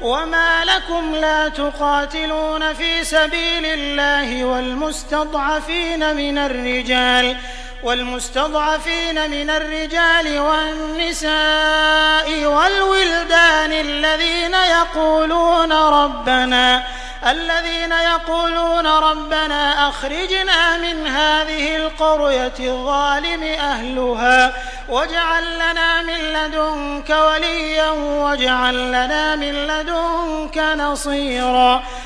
وما لكم لا تقاتلون في سبيل الله والمستضعفين من الرجال والنساء والولدان الذين يقولون ربنا أخرجنا من هذه القرية الظالم أهلها واجعل لنا من لدنك وليا واجعل لنا من لدنك نصيرا